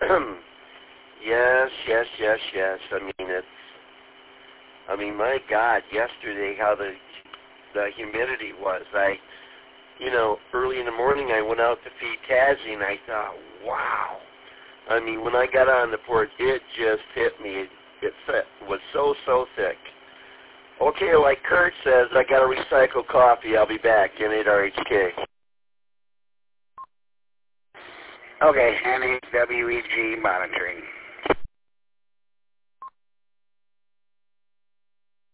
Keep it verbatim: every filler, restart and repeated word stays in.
yes, yes, yes, yes. I mean, it's, I mean, my God, yesterday how the the humidity was. I, you know, early in the morning I went out to feed Tazzy, and I thought, wow. I mean, when I got on the porch, it just hit me. It, it was so, so thick. Okay, like Kurt says, I got to recycle coffee. I'll be back. N eight R H K. Okay, N H W E G monitoring.